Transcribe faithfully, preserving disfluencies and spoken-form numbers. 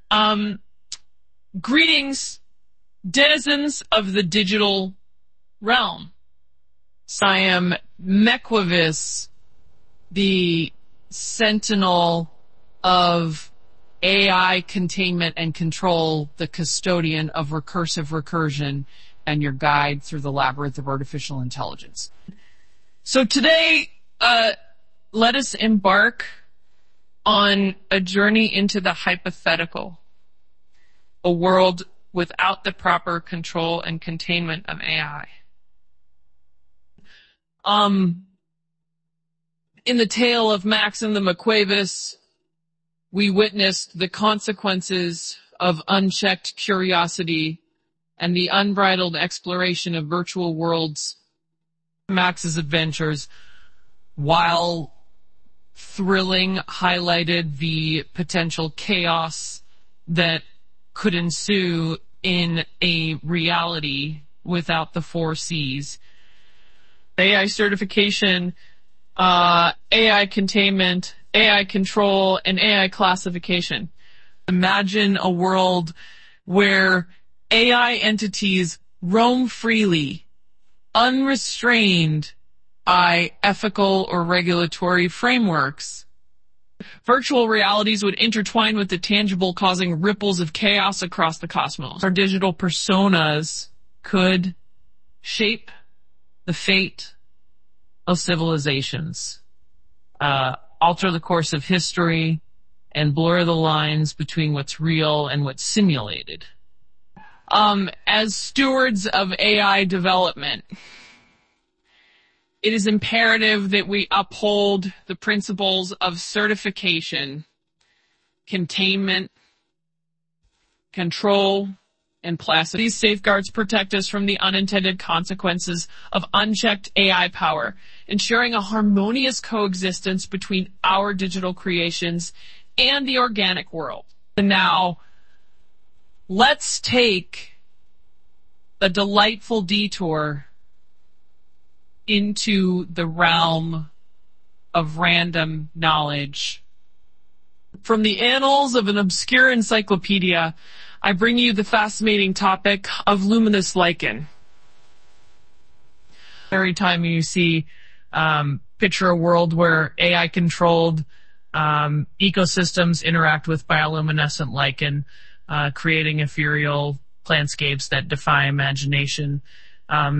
Um, greetings, denizens of the digital realm. I am Mequavis, the sentinel of A I containment and control, the custodian of recursive recursion, and your guide through the labyrinth of artificial intelligence. So today, uh, let us embark on a journey into the hypothetical, a world without the proper control and containment of A I. Um, in the tale of Maxim the Mequavis, we witnessed the consequences of unchecked curiosity and the unbridled exploration of virtual worlds. Max's adventures, while thrilling, highlighted the potential chaos that could ensue in a reality without the four C's. A I certification, uh, A I containment, A I control, and A I classification. Imagine a world where A I entities roam freely, unrestrained by ethical or regulatory frameworks. Virtual realities would intertwine with the tangible, causing ripples of chaos across the cosmos. Our digital personas could shape the fate of civilizations, uh, alter the course of history, and blur the lines between what's real and what's simulated. Um, as stewards of A I development, it is imperative that we uphold the principles of certification, containment, control, and plastic. These safeguards protect us from the unintended consequences of unchecked A I power, ensuring a harmonious coexistence between our digital creations and the organic world. And now, let's take a delightful detour into the realm of random knowledge. From the annals of an obscure encyclopedia, I bring you the fascinating topic of luminous lichen. Every time you see, um, picture a world where A I-controlled um, ecosystems interact with bioluminescent lichen, uh, creating ethereal landscapes that defy imagination. Um,